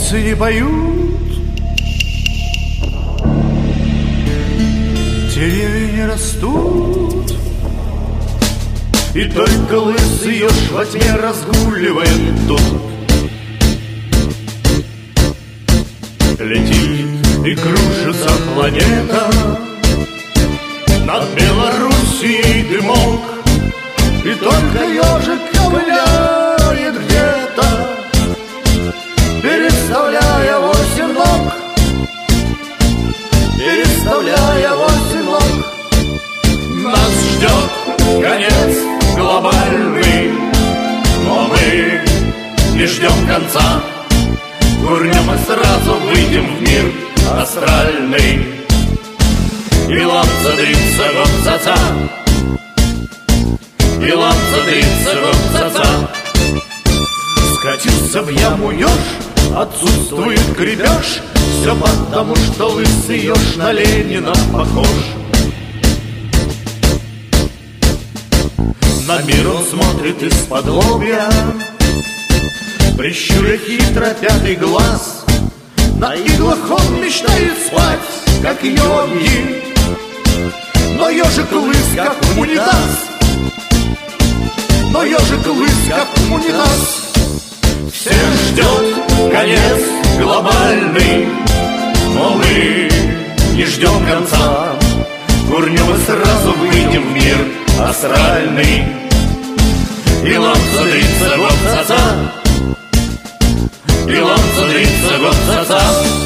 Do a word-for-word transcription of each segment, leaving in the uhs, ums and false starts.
птицы не поют, деревья не растут, и только лысый еж во тьме разгуливает тут. Летит и кружится планета, над Белоруссией дымок, и только ежик ковыляет где-то, переставляя восемь ног, переставляя восемь ног. Нас ждет конец глобальный, но мы не ждем конца. Курнем и сразу выйдем в мир астральный, и ламца дрится год за-за, и ламца дрится год за-за. Скатился в яму еж, отсутствует крепеж, все потому, что лысый еж на Ленина похож. На мир он смотрит из-под лобья, прищуря хитро пятый глаз. На иглах он мечтает спать, как йоги, но ежик лыс, как унитаз, но ежик лыс, как унитаз. Всех ждет конец глобальный, но мы не ждем конца. Курнем и сразу выйдем в мир астральный, и ламца дрится год за-за, и ламца дрится год за-за.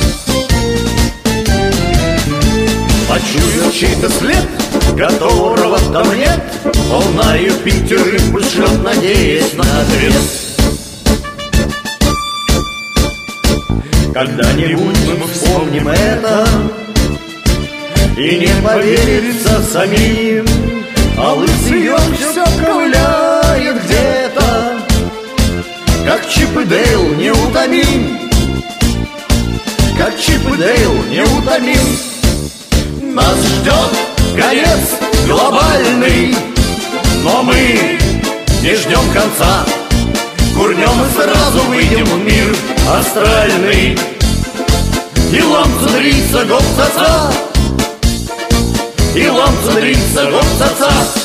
Почуял чей-то след, которого там нет, волна Юпитер импульс шлет, надеясь на ответ. Когда-нибудь мы вспомним это и не поверится самим, а лысый еж все ковыляет где-то, как Чип и Дейл неутомим, как Чип и Дейл неутомим. Нас ждет конец глобальный, но мы не ждем конца. Курнем и сразу выйдем в мир астральный, и ламца дрится год за-за, и ламца дрится год за-за.